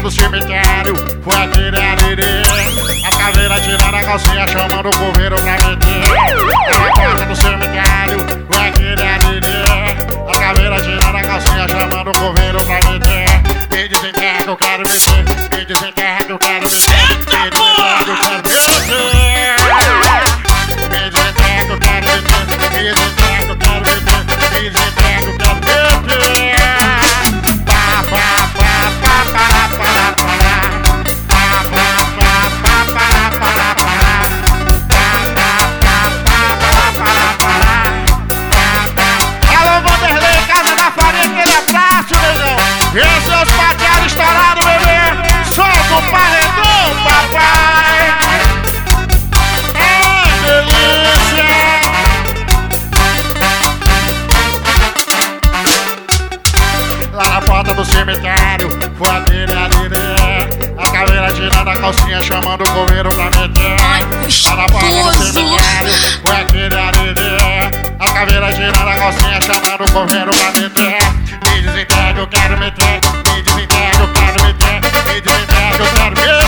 do cemitério foi aquele arirê. A caveira tirando a calcinha, chamando o coveiro pra meter. Na porta do cemitério foi aquele arirê. A caveira tirando a calcinha, chamando o coveiro pra meter. Me desenterra que eu quero meter. Me desenterra que eu quero meter. Me desenterra que eu quero meter. Me desenterra que eu quero meter. Me desenterra que eu quero meter. Me desenterra que eu quero meter. Pá, pá, pá, pá, pá, pá, pá, pá. Esse é os pateados estourados, bebê! Solta o paredão, papai! Ai, delícia! Lá na porta do cemitério foi aquele arirê. A caveira tirando a calcinha, chamando o coveiro pra meter. Lá na porta do cemitério foi aquele arirê. A caveira tirando a calcinha, chamando o coveiro pra meter. Me desenterra que eu quero meter. Me desenterra que eu quero meter. Me desenterra que eu quero meter.